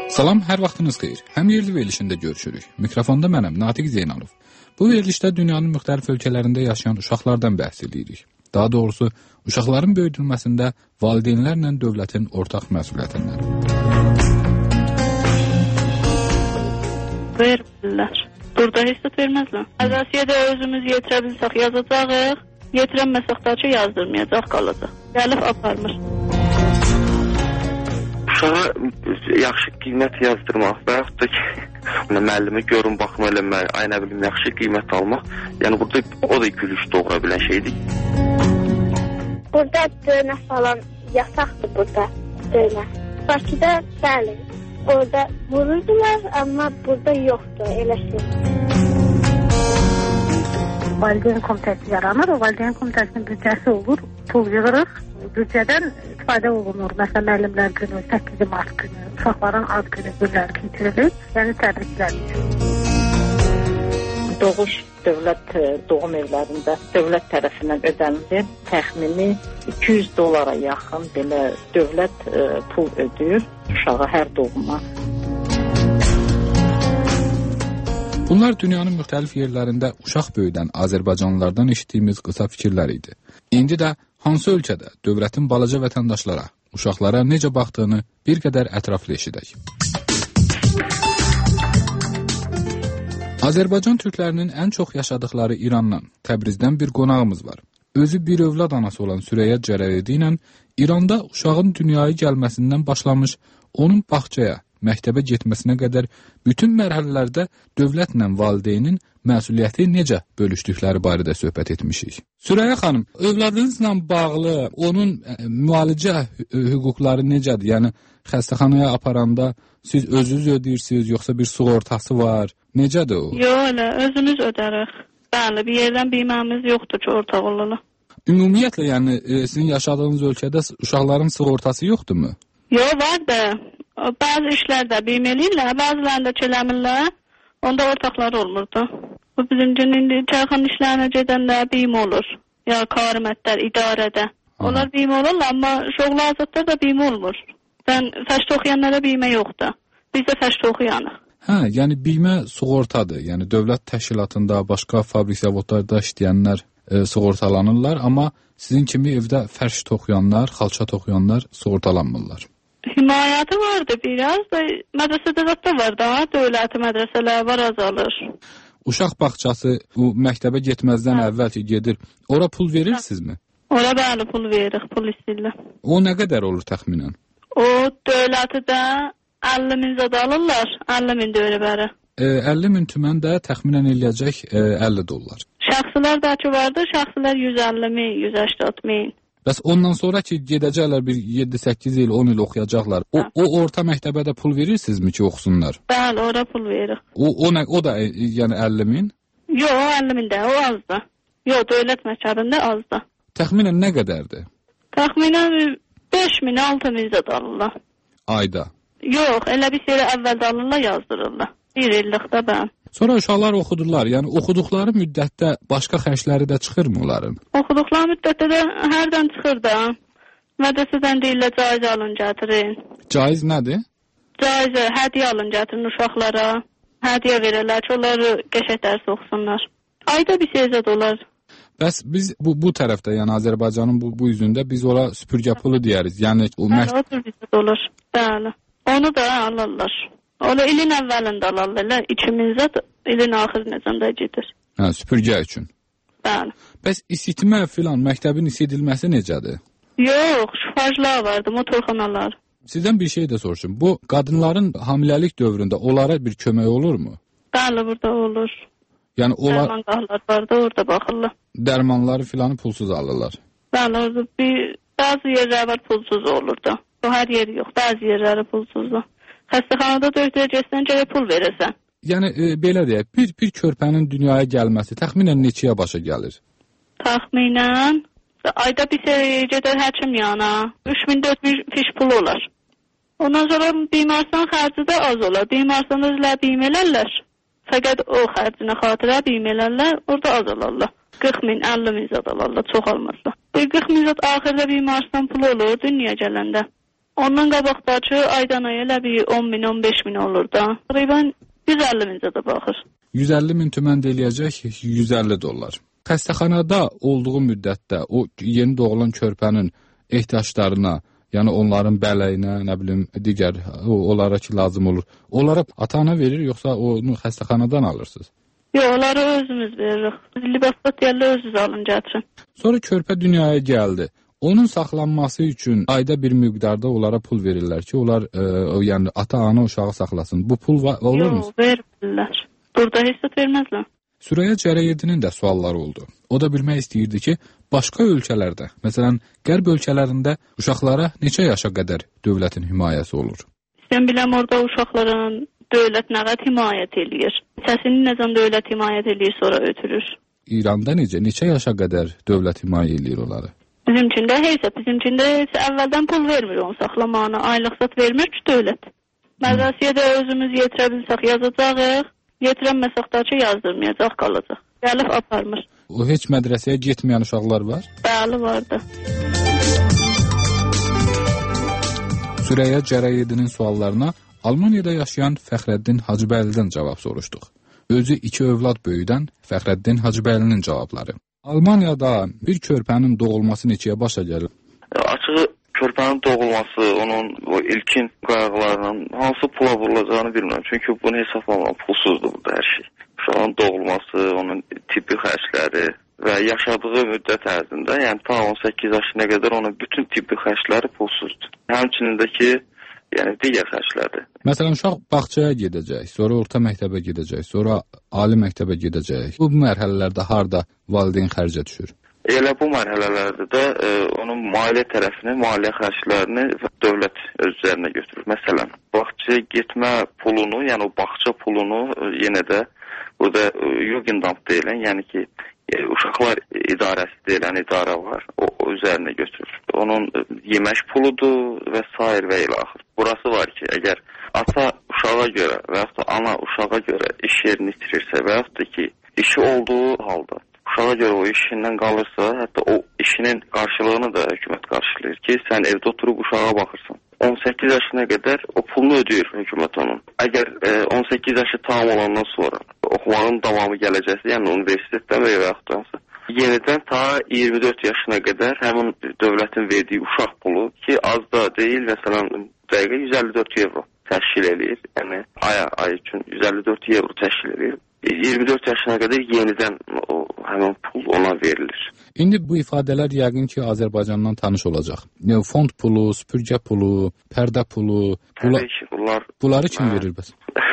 Salam, hər vaxtınız xeyir. Həm yerli verilişində görüşürük. Mikrofonda mənəm, Natiq Zeynalov. Bu verilişdə dünyanın müxtəlif ölkələrində yaşayan uşaqlardan bəhs edirik. Daha doğrusu, uşaqların böyüdülməsində valideynlərlə dövlətin ortaq məsuliyyətindən. Vermirlər. Burada heç də verməzlər. Əzasiyyədə özümüz yetirə bilsək yazacağıq, yetirəməsək də ki, yazdırmayacaq qalacaq. Gəlib aparmır. Uşağa yaxşı qiymət yazdırmaq və yaxud da ki, müəllimi görün, baxma eləmək, ay nə bilim, yaxşı qiymət almaq, yəni burada o da gülüş doğura bilən şeydir. Burada döymə falan yasaqdır burada, döymə. Bakıda bəli, orada vururdular, amma burada yoxdur, elə şey. Valideyn komitəsi yaranır, o valideyn komitəsinin büdcəsi olur, pul yığırıq. Büdcədən istifadə olunur. Məsələn, müəllimlər günü, 8 mart günü, uşaqların ad günü günləri keçirilir. Yəni təbriklər üçün. Doğuş dövlət doğum evlərində dövlət tərəfindən ödənilir. Təxmini $200 yaxın belə dövlət pul ödəyir uşağa hər doğuma. Bunlar dünyanın müxtəlif yerlərində uşaq böyüdən Azərbaycanlılardan eşitdiyimiz qısa fikirlər idi. İndi də hansı ölkədə dövlətin balaca vətəndaşlara, uşaqlara necə baxdığını bir qədər ətraflı eşidək. Azərbaycan türklərinin ən çox yaşadıkları İrandan, Təbrizdən bir qonağımız var. Özü bir övlad anası olan Süreyya Cərəvidi ilə İranda uşağın dünyaya gəlməsindən başlamış, onun bağçaya, məktəbə getməsinə qədər bütün mərhələlərdə dövlətlə valideynin məsuliyyəti necə bölüşdükləri barədə söhbət etmişik. Süreyya xanım, övladınızla bağlı onun müalicə hüquqları necədir? Yəni xəstəxanaya aparanda siz özünüz ödəyirsiniz, yoxsa bir sığortası var? Necədir o? Yox, elə özümüz ödərik. Bəli, bir yerdən bilməmiz yoxdur ki, ortaq olalım. Ümumiyyətlə, yəni sizin yaşadığınız ölkədə uşaqların sığortası yoxdurmu? Yox, var da. Bazı işlərdə bilməliyirlər, bazılarında eləmirlər. Onda ortaqlar olmurdu. Bu bizim gün indi çayxana işlərinə gedəndə bim olur. Ya karimətlər idarədə. Onlar bim olurlar, amma şoğlu azadlar da bim olmur. Sən fəşt oxuyanlara bimə yoxdur. Biz də fəşt oxuyanıq. Hə, yəni bimə sığortadır. Yəni dövlət təşkilatında, başqa fabrik zavodlarda işləyənlər sığortalanırlar, amma sizin kimi evdə fəşt oxuyanlar, xalçat oxuyanlar sığortalanmırlar. Himayəti vardı biraz da, mədrəsədə zətdə var da, dövləti mədrəsələr var, azalır. Uşaq bağçası məktəbə getməzdən əvvəl ki gedir, ora pul verirsinizmi? Ora bəli pul veririk, pul istəyirlər. O nə qədər olur təxminən? O dövləti də 50.000 zad alırlar, 50.000 döylə bəri. 50.000 tümən də təxminən eləyəcək $50. Şəxsilər də ki vardı, şəxsilər 150.000, 180.000. Bəs ondan sonra ki gedəcəklər bir 7-8 il, 10 il oxuyacaqlar. O orta məktəbə də pul verirsinizmi ki oxusunlar? Bəli, ora pul veririk. O da yəni 50.000? Yox, 50.000 də, o azdır. Yox, dövlət məktəbində azdır. Təxminən nə qədərdir? Təxminən 5.000, 6.000 zad alırlar. Ayda? Yox, elə bir şeylə əvvəldə alırlar, yazdırırlar. Bir illikdə bən. Sonra uşaqlar oxudurlar. Yəni oxuduqları müddətdə başqa xərcləri də çıxırmı onların? Oxuduqları müddətdə də hərdən çıxır da. Mədrəsədən deyirlər caiz alın gətirin. Caiz nədir? Caiz, hədiyyə alın gətirin uşaqlara. Hədiyyə verirlər ki, onları qəşəng dərs oxusunlar. Ayda bir şey zad olar. Bəs biz bu tərəfdə, yəni Azərbaycanın bu üzündə biz ora süpürgə pulu deyəriz. Yəni o süpürgə olur. Bəli. Onu da alırlar. Onu ilin əvvəlində alırlar. 2.000 zad ilin axırınəcən də gedir. Hə, süpürgə üçün. Bəli. Bəs isitmə filan, məktəbin isidilməsi necədir? Yox, şifajlar vardı, motorxanalar. Sizdən bir şey də soruşum. Bu qadınların hamiləlik dövründə onlara bir kömək olurmu? Bəli, burada olur. Yəni onlar dərmanlar var da, orada baxırlar. Dərmanları filanı pulsuz alırlar. Bəli, orada bazı yerlər var pulsuz olur da. Bu hər yer yox, bəzi yerləri pulsuzdur. Xəstəxanada döyəcəksən, gərək pul verəsən. Yəni belə deyək, bir körpənin dünyaya gəlməsi təxminən neçəyə başa gəlir? Təxminən ayda bir gedər həkim yana 3.000-4.000 fiş pul olar. Ondan sonra bimarsan xərci də az olar. Bimarsan özlər bimelərlər. Fəqət o xərcinə xatirə bimelərlər, orada az olarlar. 40.000, 50.000 zad olarlar, çox olmazsa. Bu 40.000 zad axırda bimarsan pul olur dünyaya gələndə. Ondan qabaqdakı aydan aya elə bir 10 min, 15 min olur da. Təqribən 150 mincə də baxır. 150 min tümən eləyəcək, 150 dollar. Xəstəxanada olduğu müddətdə o yeni doğulan körpənin ehtiyaclarına, yəni onların bələyinə, nə bilim, digər onlara ki lazım olur. Onlara ata-ana verir, yoxsa onu xəstəxanadan alırsınız? Yox, onları özümüz veririk. Libasda deyirlər, özünüz alın, gətirin. Sonra körpə dünyaya gəldi. Onun saxlanması üçün ayda bir miqdarda onlara pul verirlər ki, onlar yəni ata-ana uşağı saxlasın. Bu pul olur mu? Yox, vermirlər. Burada heç də verməzlər. Süreyya Cərəyeddinin də sualları oldu. O da bilmək istəyirdi ki, başqa ölkələrdə, məsələn, qərb ölkələrində uşaqlara neçə yaşa qədər dövlətin himayəsi olur? Mən biləm, orada uşaqların dövlət nə qədər himayət eləyir. Səsini necə dövlət himayət eləyir, sonra ötürür. İranda neçə yaşa qədər dövlət himayə eləyir onları? Bizimkində heç əvvəldən pul vermir onu saxlamağına, aylıq vermir ki, dövlət. Mədrəsiyə də özümüz yetirə bilsək yazacağıq, yetirənməsək də ki, yazdırmayacaq, qalacaq. Gəlib aparmır. O heç mədrəsəyə getməyən uşaqlar var? Bəli, vardı. Süreyya Cərəyeddinin suallarına Almaniyada yaşayan Fəxrəddin Hacıbəylidən cavab soruşduq. Özü 2 övlad böyüdən Fəxrəddin Hacıbəylinin cavabları. Almaniyada bir körpənin doğulması neçəyə başa gəlir? Açığı körpənin doğulması, onun o ilkin qayğılarının hansı pula vurulacağını bilmirəm. Çünki bunu hesablamaq pulsuzdur burada hər şey. Uşağın doğulması, onun tibbi xərcləri və yaşadığı müddət ərzində, yəni ta 18 yaşına qədər onun bütün tibbi xərcləri pulsuzdur. Həmçinin də ki, yəni digər xərclərdir. Məsələn, uşaq bağçaya gedəcək, sonra orta məktəbə gedəcək, sonra ali məktəbə gedəcək. Bu mərhələlərdə harda valideyn xərcə düşür? Elə bu mərhələlərdə də onun maliyyə tərəfini, maliyyə xərclərini dövlət öz üzərinə götürür. Məsələn, bağçaya getmə pulunu, yəni o bağça pulunu yenə də burada Jugendamt deyilən, yəni ki, uşaqlar idarəsi deyilən idarə var, o üzərinə götürür. Onun yemək puludur və s. və ilə axır. Burası var ki, əgər ata uşağa görə və yaxud da ana uşağa görə iş yerini itirirsə və yaxud da ki, işi olduğu halda uşağa görə o işindən qalırsa, hətta o işinin qarşılığını da hökumət qarşılayır ki, sən evdə oturub uşağa baxırsan. 18 yaşına qədər o pulunu ödəyir hökumət onun. Əgər 18 yaşı tamam olandan sonra oxumağın davamı gələcəksə, yəni universitetdən və yaxud da yenidən ta 24 yaşına qədər həmin dövlətin verdiyi uşaq pulu ki, az da deyil, məsələn, dəqiqə 154 evro təşkil edir. Yəni, ay üçün 154 evro təşkil edir. 24 yaşına qədər yenidən həmin pul ona verilir. İndi bu ifadələr yəqin ki, Azərbaycandan tanış olacaq. Fond pulu, süpürgə pulu, pərdə pulu, bunları kim verir bəs?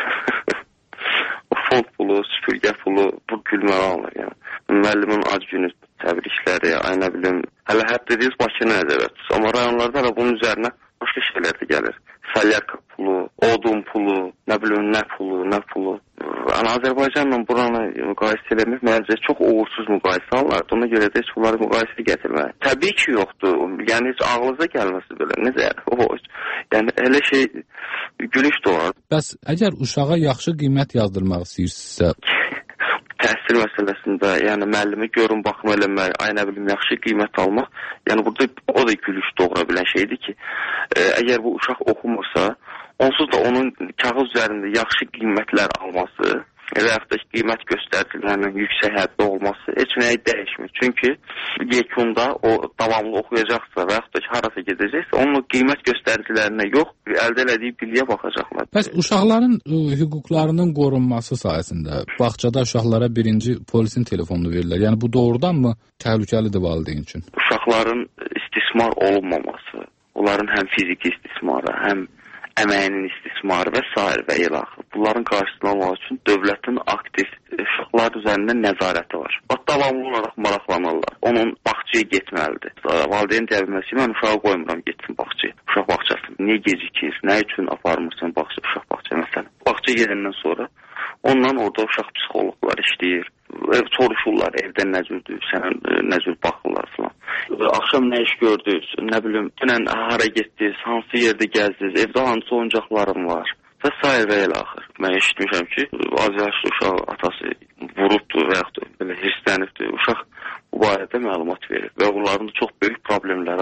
Fond pulu, süpürgə pulu, bu gülməli alınır. Yəni. Müəllimin ad günü təbrikləri, nə bilim, hələ hətta dediniz Bakı nəzərə tutsa. Amma rayonlarda da bunun üzərinə başqa şeylər də gəlir. Salyarka pulu, odun pulu, nə bilim, nə pulu. Yəni, Azərbaycanla buranı müqayisə eləmək məncə çox uğursuz müqayisə alınır. Ona görə də heç bunları müqayisə gətirmək. Təbii ki, yoxdur. Yəni, heç ağlınıza gəlməsi belə. Necə? Yəni, elə şey gülüş doğar. Bəs əgər uşağa yaxşı qiymət yazdırmaq istəyirsinizsə, təhsil məsələsində, yəni müəllimi görün, baxma eləmək, nə bilim, yaxşı qiymət almaq, yəni burada o da gülüş doğura bilən şeydir ki, əgər bu uşaq oxumursa, onsuz da onun kağız üzərində yaxşı qiymətlər alması və yaxud da qiymət göstəricilərinin yüksək həddə olması heç nəyi dəyişmir. Çünki yekunda o davamlı oxuyacaqsa və yaxud da ki, harasa gedəcəksə, onun qiymət göstəricilərinə yox, əldə elədiyi biliyə baxacaqlar. Bəs uşaqların hüquqlarının qorunması sayəsində bağçada uşaqlara birinci polisin telefonunu verirlər. Yəni bu doğrudanmı təhlükəlidir valideyn üçün? Uşaqların istismar olunmaması, onların həm fiziki istismarı, həm əməyinin istismarı və s. və ilə axır. Bunların qarşısını almaq üçün dövlətin aktiv uşaqlar üzərində nəzarəti var. Davamlı olaraq maraqlanırlar. Onun bağçaya getməlidir. Valideyn dəbilməsi ki, mən uşağı qoymuram getsin bağçaya. Uşaq bağçasını. Niyə gecikir? Nə üçün aparmırsan uşaq bağçaya məsələn? Bağçaya gedəndən sonra ondan orada uşaq psixologlar işləyir. Soruşurlar evdən nə cürdür, sənə nə cür baxırlar filan. Axşam nə iş gördünüz, nə bilim, dünən hara getdiniz, hansı yerdə gəzdiniz, evdə hansı oyuncaqlarım var və s. və ilə axır. Mən eşitmişəm ki, az yaşlı uşaq atası vurubdur və yaxud da hirslənibdir. Uşaq bu barədə məlumat verir və onların da çox böyük problemləri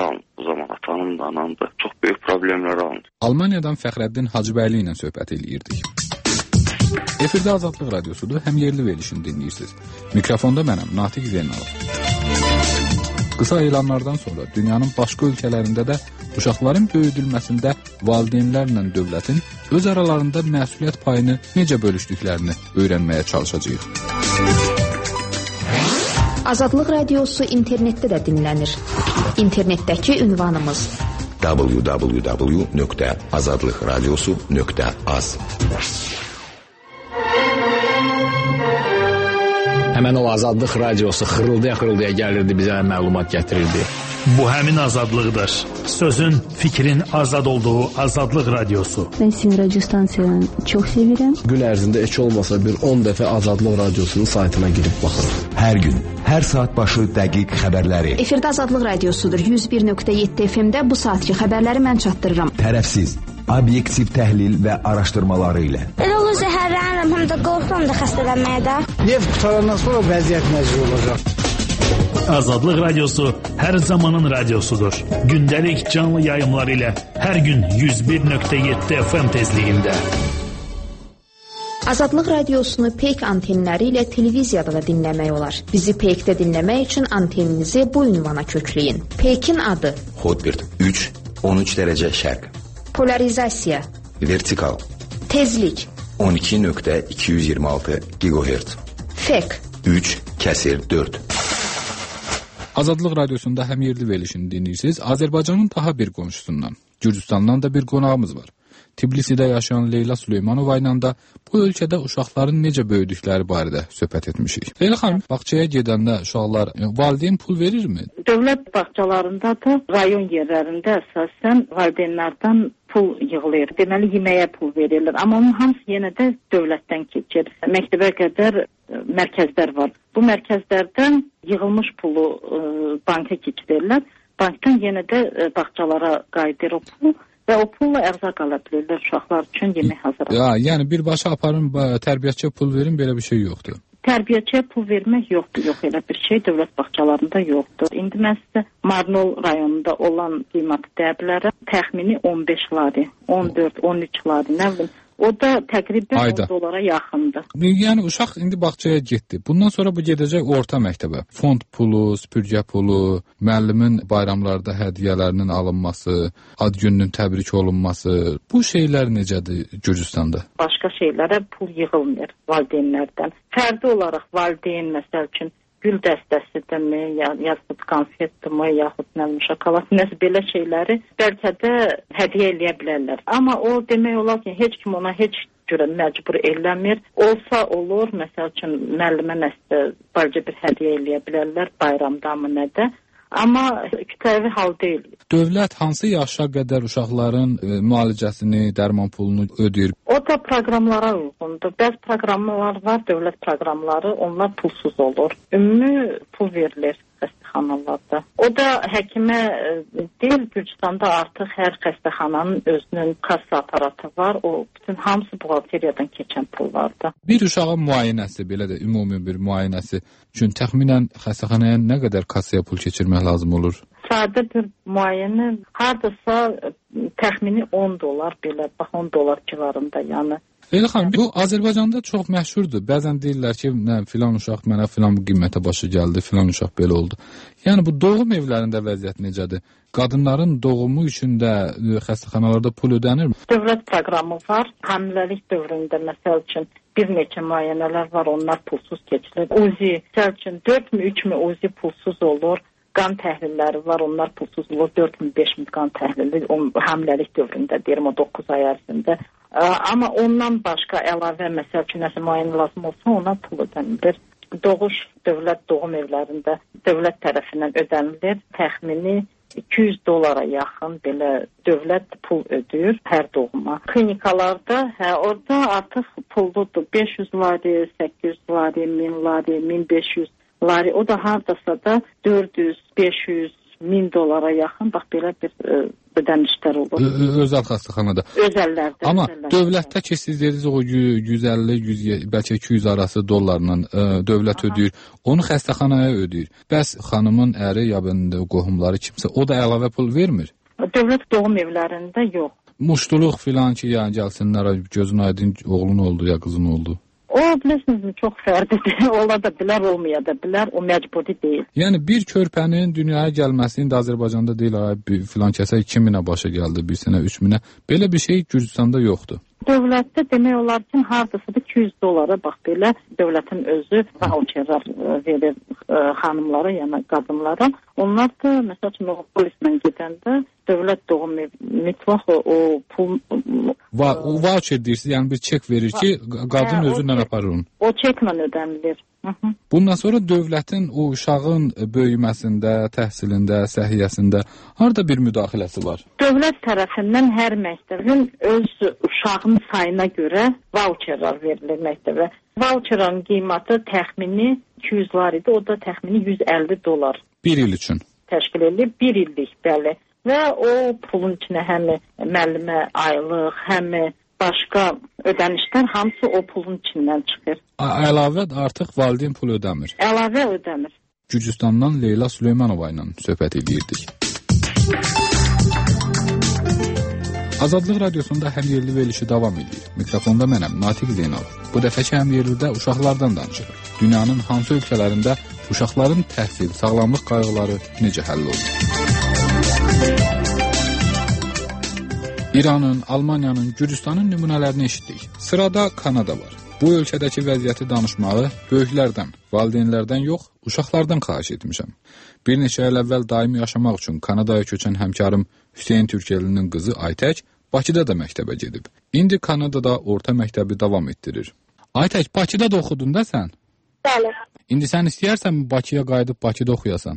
o zaman atanın da, ananın da çox böyük problemlər alındı. Almaniyadan Fəxrəddin Hacıbəyli ilə söhbət eləyirdik. Efirdə Azadlıq Radiosudur, həm yerli verilişini dinləyirsiniz. Mikrofonda mənəm, Natiq Zeynalov. Qısa elanlardan sonra dünyanın başqa ölkələrində də uşaqların böyüdülməsində valideynlərlə dövlətin öz aralarında məsuliyyət payını necə bölüşdüklərini öyrənməyə çalışacağıq. Azadlıq Radiosu internetdə də dinlənir. İnternetdəki ünvanımız www.azadlıqradiosu.az. Həmən o Azadlıq Radiosu xırıldaya gəlirdi, bizə məlumat gətirirdi. Bu həmin azadlıqdır. Sözün, fikrin azad olduğu Azadlıq Radiosu. Ben sizin radyo stansiyanı çok severim. Gün ərzində heç olmasa bir 10 dəfə Azadlıq Radiosunun saytına girib baxırım. Hər gün, hər saat başı dəqiq xəbərləri. Efirdə Azadlıq Radiosudur. 101.7 FM-də bu saatki xəbərləri mən çatdırıram. Tərəfsiz, obyektiv təhlil və araşdırmaları ilə. Elə olur zəhərlənirəm, həm də qorxuram da xəstələnməyə də. Neft qutarandan sonra vəziyyət necə olacaq? Azadlıq Radiosu hər zamanın radiosudur. Gündəlik canlı yayımlar ilə hər gün 101.7 FM tezliyində. Azadlıq Radiosunu Peyk antenləri ilə televiziyada da dinləmək olar. Bizi Peykdə dinləmək üçün anteninizi bu ünvana kökləyin. Peykin adı Hotbird 3, 13 dərəcə şərq. Polarizasiya, Vertikal tezlik, 12.226 GHz. fek, 3/4. Azadlıq Radiosunda həm yerli verilişini dinləyirsiniz. Azərbaycanın daha bir qonşusundan, Gürcüstandan da bir qonağımız var. Tbilisidə yaşayan Leyla Süleymanova ilə də bu ölkədə uşaqların necə böyüdükləri barədə söhbət etmişik. Leyla xanım, bağçaya gedəndə uşaqlar valideyn pul verirmi? Dövlət bağçalarında da rayon yerlərində əsasən valideynlərdən pul yığılır. Deməli yeməyə pul verirlər. Amma onun hamısı yenə də dövlətdən keçir. Məktəbə qədər mərkəzlər var. Bu mərkəzlərdən yığılmış pulu banka keçirirlər. Bankdan yenə də bağçalara qayıdır o pul. Və o pulla ərzaq ala bilirlər uşaqlar üçün yemək hazırlayır. Yəni birbaşa aparın, tərbiyəçiyə pul verin, belə bir şey yoxdur. Tərbiyəçiyə pul vermək yoxdur, yox elə bir şey dövlət bağçalarında yoxdur. İndi mən sizə Marnol rayonunda olan qiyməti deyə bilərəm. Təxmini 15 lari, 14, 13 lari, nə bilim. O da təqribən $10 yaxındır. Yəni uşaq indi bağçaya getdi. Bundan sonra bu gedəcək orta məktəbə. Fond pulu, süpürgə pulu, müəllimin bayramlarda hədiyyələrinin alınması, ad gününün təbrik olunması. Bu şeylər necədir Gürcüstanda? Başqa şeylərə pul yığılmır valideynlərdən. Fərdi olaraq valideyn məsəl üçün gül dəstəsidirmi, yaxud konfetdirmi, yaxud şokolad, nəsə belə şeyləri bəlkə də hədiyyə eləyə bilərlər. Amma o demək olar ki, heç kim ona heç görə məcbur eləmir. Olsa olur, məsəl üçün müəllimə nəsə bəlkə bir hədiyyə eləyə bilərlər, bayramda mı nədə. Amma kütləvi hal deyil. Dövlət hansı yaşa qədər uşaqların müalicəsini, dərman pulunu ödəyir? O da proqramlara uyğundur. Bəzi proqramlar var, dövlət proqramları, onlar pulsuz olur. Ümumi pul verilir xəstəxanalarda. O da həkimə deyil, Gürcüstanda artıq hər xəstəxananın özünün kassa aparatı var. O bütün hamısı buğalteriyadan keçən pullardır. Bir uşağın müayinəsi, belə də ümumi bir müayinəsi üçün təxminən xəstəxanaya nə qədər kassaya pul keçirmək lazım olur? Sadə bir müayinə hardasa təxmini $10 belə, bax $10 civarında, yəni. Leyla xanım, bu Azərbaycanda çox məşhurdur. Bəzən deyirlər ki, filan uşaq mənə filan qiymətə başı gəldi, filan uşaq belə oldu. Yəni bu doğum evlərində vəziyyət necədir? Qadınların doğumu üçün də xəstəxanalarda pul ödənirmi? Dövlət proqramı var. Həmləlik dövründə məsəl üçün bir neçə müayinələr var, onlar pulsuz keçilir. Uzi, məsəl üçün 4 mi, 3 mi uzi pulsuz olur. Qan təhlilləri var, onlar pulsuz olur. 4 mi, 5 mi qan təhlili həmləlik dövründə deyirəm, o 9 ay ərzində. Amma ondan başqa əlavə məsəl üçün nəsə müayinə lazım olsa ona pul ödənilir. Doğuş dövlət doğum evlərində dövlət tərəfindən ödənilir. Təxmini $200 yaxın belə dövlət pul ödəyir hər doğuma. Klinikalarda orada artıq pulludur. 500 lari, 800 lari, 1000 lari, 1500 lari. O da hardasa da 400, 500, $1000 yaxın bax belə bir ödənişlər olur. Özəl xəstəxanada. Özəllərdə. Amma dövlətdə ki, siz dediniz o 150, 100, bəlkə 200 arası dollarla dövlət ödəyir. Onu xəstəxanaya ödəyir. Bəs xanımın əri ya qohumları kimsə o da əlavə pul vermir? Dövlət doğum evlərində yox. Muştuluq filan ki, yəni gəlsinlər, gözün aydın oğlun oldu ya qızın oldu. O, bilirsiniz, çox fərdidir. Ola da bilər, olmaya da bilər. O məcburi deyil. Yəni, bir körpənin dünyaya gəlməsi, indi Azərbaycanda deyil, filan kəsə 2000-ə başa gəldi, bir sənə 3000-ə. Belə bir şey Gürcüstanda yoxdur. Dövlətdə demək olar ki, hardasıdır 200 dollara, bax belə, dövlətin özü voucherlar verir xanımlara, yəni qadınlara. Onlar da, məsəl üçün, o polislə gedəndə dövlət doğum mütləq o pul... O voucher deyirsiniz, yəni bir çek verir ki, qadın özündən aparır onu. O çeklə ödənilir. Bundan sonra dövlətin o uşağın böyüməsində, təhsilində, səhiyyəsində harada bir müdaxiləsi var? Dövlət tərəfindən hər məktəbin öz uşağın sayına görə voucherlar verilir məktəbə. Voucherın qiyməti təxmini 200 idi, o da təxmini 150 dollar. Bir il üçün? Təşkil edilir, bir illik, bəli. Və o pulun içinə həm müəllimə aylıq, həm başqa ödənişlər hamısı o pulun içindən çıxır. Əlavə artıq valideyn pul ödəmir. Əlavə ödəmir. Gürcüstandan Leyla Süleymanova ilə söhbət edirdik. Azadlıq Radiosunda həm yerli verilişi davam edir. Mikrofonda mənəm, Natiq Zeynal. Bu dəfəki həm yerlidə uşaqlardan danışırıq. Dünyanın hansı ölkələrində uşaqların təhsil, sağlamlıq qayğıları necə həll olur? İranın, Almaniyanın, Gürcüstanın nümunələrini eşitdik. Sırada Kanada var. Bu ölkədəki vəziyyəti danışmağı böyüklərdən, valideynlərdən yox, uşaqlardan xahiş etmişəm. Bir neçə il əvvəl daimi yaşamaq üçün Kanadaya köçən həmkarım Hüseyn Türkelinin qızı Aytək Bakıda da məktəbə gedib. İndi Kanadada orta məktəbi davam etdirir. Aytək, Bakıda da oxudun da sən? Bəli. İndi sən istəyərsən Bakıya qayıdıb Bakıda oxuyasan?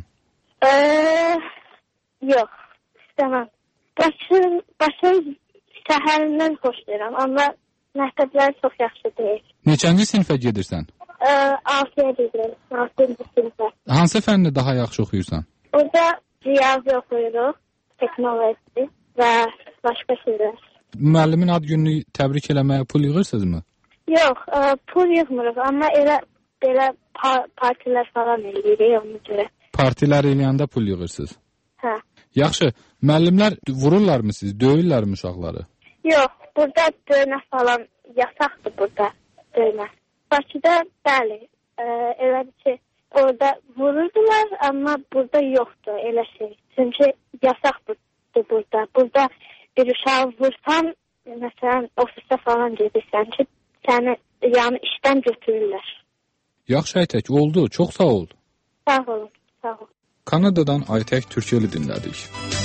Yox, istəməm. Bakı şəhərindən xoşlayıram, amma məktəblər çox yaxşı deyil. Neçənci sinifə gedirsən? 6-ya gedirəm, 6-cı sinifə. Hansı fənni daha yaxşı oxuyursan? Orada riyazi oxuyuruq, texnoloji və başqa şeylər. Müəllimin ad gününü təbrik eləməyə pul yığırsınızmı? Yox, pul yığmırıq, amma belə partilər falan eləyirik ona görə. Partilər eləyəndə pul yığırsınız? Hə. Yaxşı, müəllimlər vururlarmı siz, döyürlərmi uşaqları? Yox, burada döymə falan yasaqdır burada döymə. Bakıda bəli, elədir ki, orada vururdular, amma burada yoxdur elə şey. Çünki yasaqdır burada. Burada bir uşağı vursan, məsələn, ofisdə falan gedirsən ki, səni yəni işdən götürürlər. Yaxşı Aytək, oldu. Çox sağ ol. Sağ olun, sağ olun. Kanadadan Aytək Türkeli dinlədik.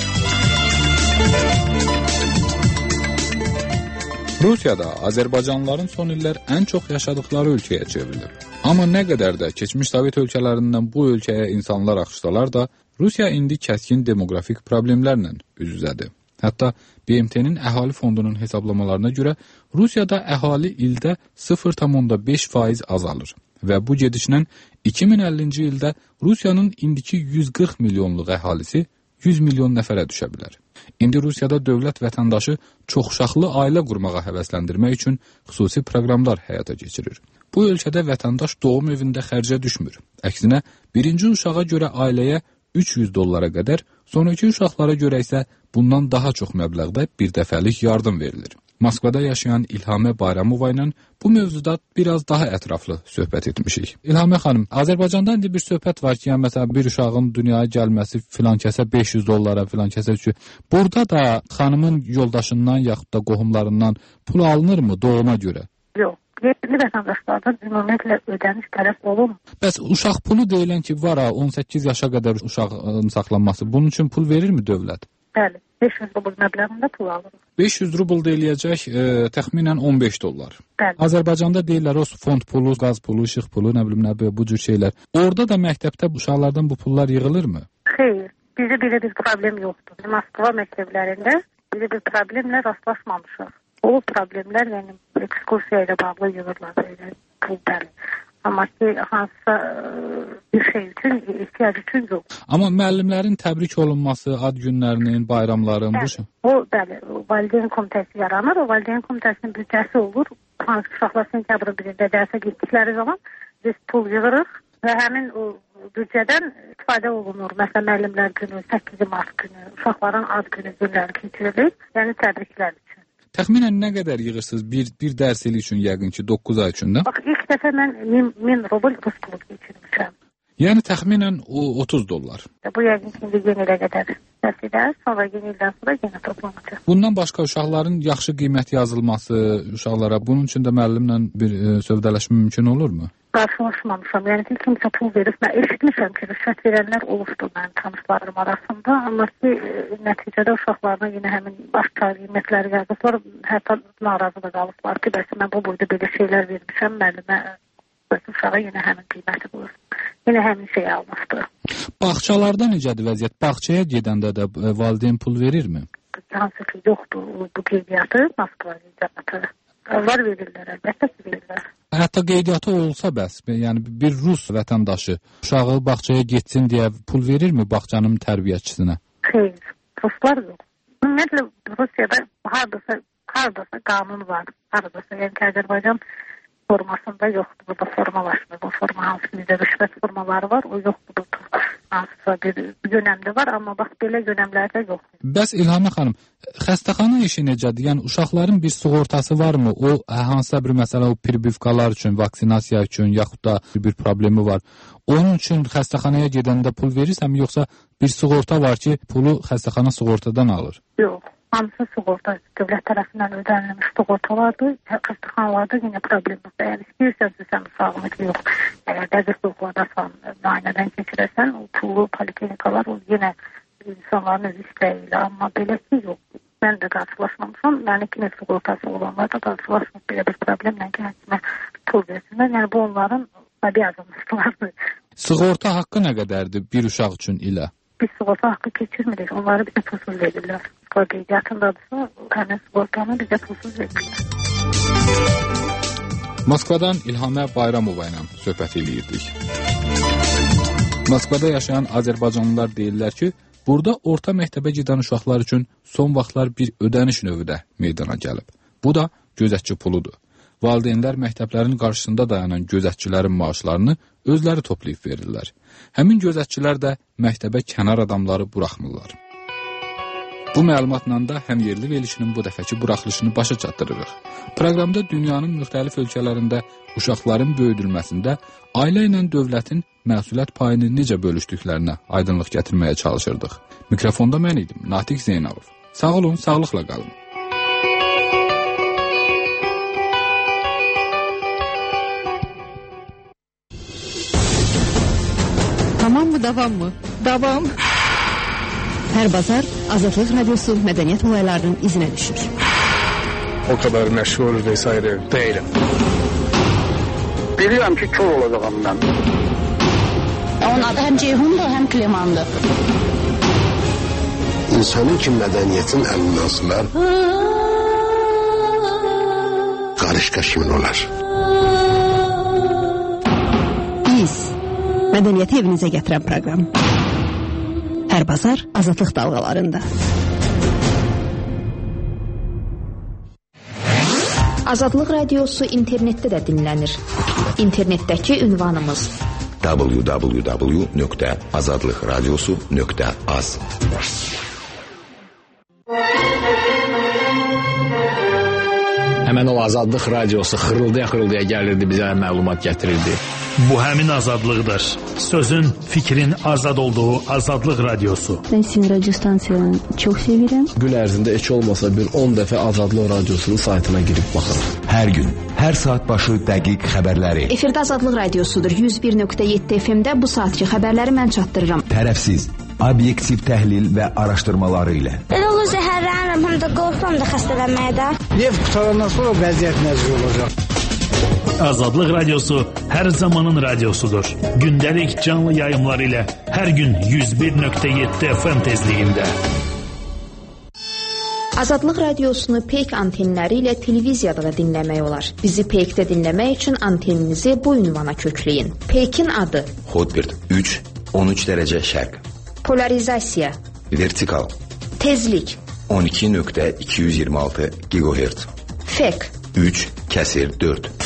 Rusiyada Azərbaycanlıların son illər ən çox yaşadıkları ölkəyə çevrilib. Amma nə qədər də keçmiş Sovet ölkələrindən bu ölkəyə insanlar axışsalar da, Rusiya indi kəskin demoqrafik problemlərlə üz-üzədir. Hətta BMT-nin əhali fondunun hesablamalarına görə Rusiyada əhali ildə 0,5% azalır və bu gedişlə 2050-ci ildə Rusiyanın indiki 140 milyonluq əhalisi 100 milyon nəfərə düşə bilər. İndi Rusiyada dövlət vətəndaşı çoxuşaqlı ailə qurmağa həvəsləndirmək üçün xüsusi proqramlar həyata keçirir. Bu ölkədə vətəndaş doğum evində xərcə düşmür. Əksinə, birinci uşağa görə ailəyə $300 qədər, sonraki uşaqlara görə isə bundan daha çox məbləğdə bir dəfəlik yardım verilir. Moskvada yaşayan İlhamə Bayramova ilə bu mövzuda biraz daha ətraflı söhbət etmişik. İlhamə xanım, Azərbaycanda indi bir söhbət var ki, yəni məsələn bir uşağın dünyaya gəlməsi filan kəsə $500, filan kəsə $300. Burada da xanımın yoldaşından yaxud da qohumlarından pul alınırmı doğuma görə? Yox. Yerli vətəndaşlardan ümumiyyətlə ödəniş tələb olunmur. Bəs uşaq pulu deyilən ki, var 18 yaşa qədər uşağın saxlanması. Bunun üçün pul verirmi dövlət? Bəli, 500 rubl məbləğində pul alırıq. 500 rubl deyiləcək təxminən $15. Bəli. Azərbaycanda deyirlər o fond pulu, qaz pulu, işıq pulu, nə bilim nə bu cür şeylər. Orada da məktəbdə uşaqlardan bu pullar yığılırmı? Xeyr, bizdə belə bir problem yoxdur. Moskva məktəblərində belə bir problemlə rastlaşmamışıq. O problemlər yəni ekskursiya ilə bağlı yığırlar belə pul bəli. Amma ki, hansısa bir şey üçün, ihtiyac üçün yox. Amma müəllimlərin təbrik olunması, ad günlərinin, bayramların bu şey. O, bəli, valideyn komitəsi yaranır. O valideyn komitəsinin büdcəsi olur. Hansı uşaqlar sentyabrın 1-də dərsə getdikləri zaman biz pul yığırıq və həmin o büdcədən istifadə olunur. Məsələn, müəllimlər günü, 8 mart günü, uşaqların ad günü günləri keçirilir. Yəni təbriklər üçün. Təxminən nə qədər yığırsınız bir dərs ili üçün yəqin ki 9 ay üçün də? Bax, ilk dəfə mən 1000 rubl rus pulu keçirmişəm. Yəni təxminən $30. Bu yəqin ki yeni ilə qədər dərslər, sonra yeni ildən sonra yenə toplanacaq. Bundan başqa uşaqların yaxşı qiymət yazılması, uşaqlara bunun üçün də müəllimlə bir sövdələşmə mümkün olurmu? Qarşılaşmamışam. Yəni ki, kimsə pul verib, mən eşitmişəm ki, rüşvət verənlər olubdur mənim tanışlarım arasında. Amma ki, nəticədə uşaqlarına yenə həmin başqa qiymətləri yazıblar. Hətta narazı da qalıblar ki, bəs mən bu boyda belə şeylər vermişəm, müəllimə uşağa yenə həmin qiyməti buyur. Yenə həmin şey almışdır. Bağçalarda necədir vəziyyət? Bağçaya gedəndə də valideyn pul verirmi? Hansı ki, yoxdur bu qeydiyyatı, Moskva qeydiyyatı. Onlar verirlər, əlbəttə ki, verirlər. Hətta qeydiyyatı olsa bəs, yəni bir Rus vətəndaşı uşağı bağçaya getsin deyə pul verirmi bağçanın tərbiyəçisinə? Xeyr, Ruslar yox. Ümumiyyətlə, Rusiyada haradasa qanun var, haradasa, yəni ki, Azərbaycan formasında yoxdur, burada formalaşmır. Bu forma hansı bizdə rüşvət formaları var, o yoxdur. Hansısa bir dönəmdə var, amma bax, belə dönəmlərdə yoxdur. Bəs İlhamə xanım, xəstəxana işi necədir? Yəni, uşaqların bir sığortası varmı? O, hansısa bir məsələ, o pribivkalar üçün, vaksinasiya üçün, yaxud da bir problemi var. Onun üçün xəstəxanaya gedəndə pul verirsən, yoxsa bir sığorta var ki, pulu xəstəxana sığortadan alır? Yox. Hamısı sığorta, dövlət tərəfindən ödənilmiş sığortalardır. Xəstəxanalarda yenə problem yoxdur. Yəni, istəyirsən sən sağlıq yox. Əgər dəqiq soğuqlardasan, müayinədən keçirəsən, o pulu, poliklinikalar, o yenə insanların öz istəyi ilə. Amma belə ki, yox. Mən də qarşılaşmamışam. Yəni, kimi sığortası olanlar da qarşılaşmaq belə bir problemlə ki, həkimə pul versinlər. Yəni, bu onların tabi azalmışlardır. Sığorta haqqı nə qədərdir bir uşaq üçün ilə? Biz sığorta haqqı keçirmirik. Onları bizə pulsuz verirlər. Qeydiyyatındadırsa, həmin sığortanı bizə pulsuz verirlər. Moskvadan İlhamə Bayramova ilə söhbət edirdik. Moskvada yaşayan Azərbaycanlılar deyirlər ki, burada orta məktəbə gedən uşaqlar üçün son vaxtlar bir ödəniş növü də meydana gəlib. Bu da gözətçi puludur. Valideynlər məktəblərin qarşısında dayanan gözətçilərin maaşlarını özləri toplayıb verirlər. Həmin gözətçilər də məktəbə kənar adamları buraxmırlar. Bu məlumatla da həm yerli verilişinin bu dəfəki buraxılışını başa çatdırırıq. Proqramda dünyanın müxtəlif ölkələrində uşaqların böyüdülməsində ailə ilə dövlətin məsuliyyət payını necə bölüşdüklərinə aydınlıq gətirməyə çalışırdıq. Mikrofonda mən idim, Natiq Zeynalov. Sağ olun, sağlıqla qalın. Tamam mı, davam mı? Davam. Hər bazar Azadlıq Radiosu mədəniyyət olaylarının izinə düşür. O kadar məşğul vesaire değilim. Bilirəm ki, kör olacağım mən. Onun adı həm Ceyhundur, həm Klemandır. İnsanın ki, mədəniyyətin əlindən asılar, qarışqa kimin olar? Biz, mədəniyyəti evinizə gətirən proqram. Hər bazar Azadlıq dalğalarında. Azadlıq Radiosu internetdə də dinlənir. İnternetdəki ünvanımız www.azadlıqradiosu.az. Həmən o Azadlıq Radiosu xırıldaya gəlirdi, bizə məlumat gətirirdi. Bu həmin azadlıqdır. Sözün, fikrin azad olduğu Azadlıq Radiosu. Ben sizin radyo stansiyanı çok seviyorum. Gün ərzində heç olmasa bir 10 dəfə Azadlıq Radiosunun saytına girib baxırıq. Hər gün, hər saat başı dəqiq xəbərləri. Efirdə Azadlıq Radiosudur. 101.7 FM-də bu saatki xəbərləri mən çatdırıram. Tərəfsiz, obyektiv təhlil və araşdırmaları ilə. Elə olur zəhərlənirəm, həm də qorxuram da xəstələnməkdə. Neft qutarandan sonra vəziyyət necə olacaq? Azadlıq Radiosu hər zamanın radiosudur. Gündəlik canlı yayımlar ilə hər gün 101.7 FM tezliyində. Azadlıq radiosunu Peyk antenləri ilə televiziyada da dinləmək olar. Bizi Peykdə dinləmək üçün anteninizi bu ünvana kökləyin. Peykin adı: Hotbird 3, 13 dərəcə şərq. Polarizasiya: Vertikal. Tezlik: 12.226 GHz. Fek: 3 kəsir 4.